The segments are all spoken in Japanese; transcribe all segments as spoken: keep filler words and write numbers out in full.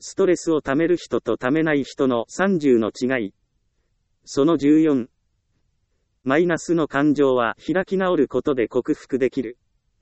ストレスをためる人とためない人のさんじゅうの違い。そのじゅうよん。マイナスの感情は開き直ることで克服できる。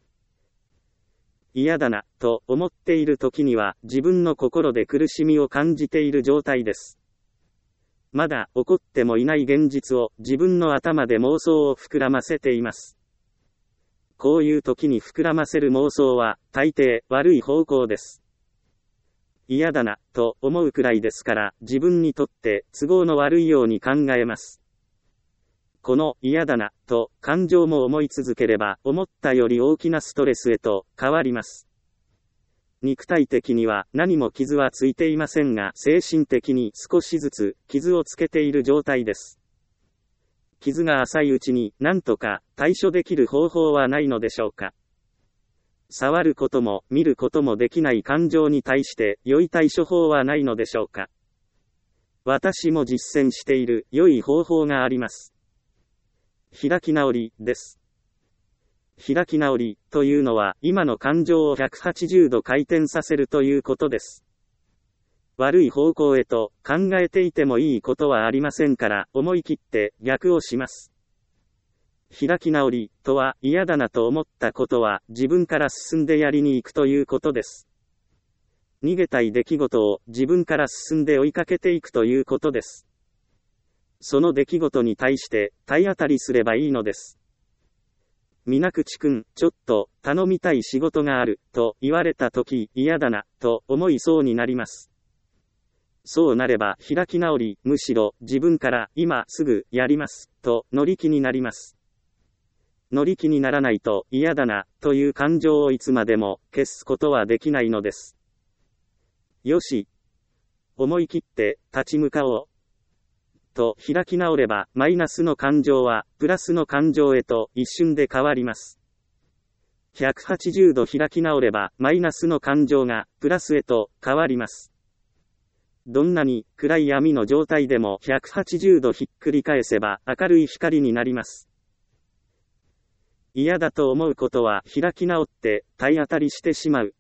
嫌だな、と思っている時には自分の心で苦しみを感じている状態です。まだ起こってもいない現実を自分の頭で妄想を膨らませています。こういう時に膨らませる妄想は大抵悪い方向です。嫌だな、と思うくらいですから、自分にとって都合の悪いように考えます。この嫌だな、と感情も思い続ければ、思ったより大きなストレスへと変わります。肉体的には何も傷はついていませんが、精神的に少しずつ傷をつけている状態です。傷が浅いうちに何とか対処できる方法はないのでしょうか。触ることも見ることもできない感情に対して良い対処法はないのでしょうか。私も実践している良い方法があります。開き直りです。開き直りというのは今の感情をひゃくはちじゅうど回転させるということです。悪い方向へと考えていてもいいことはありませんから思い切って逆をします。開き直りとは嫌だなと思ったことは自分から進んでやりに行くということです。逃げたい出来事を自分から進んで追いかけていくということです。その出来事に対して体当たりすればいいのです。水口くん、ちょっと頼みたい仕事があると言われたとき嫌だなと思いそうになります。そうなれば開き直り、むしろ自分から今すぐやりますと乗り気になります。乗り気にならないと嫌だなという感情をいつまでも消すことはできないのです。よし。思い切って立ち向かおう。と開き直ればマイナスの感情はプラスの感情へと一瞬で変わります。ひゃくはちじゅうど開き直ればマイナスの感情がプラスへと変わります。どんなに暗い闇の状態でもひゃくはちじゅうどひっくり返せば明るい光になります。嫌だと思うことは開き直って体当たりしてしまう。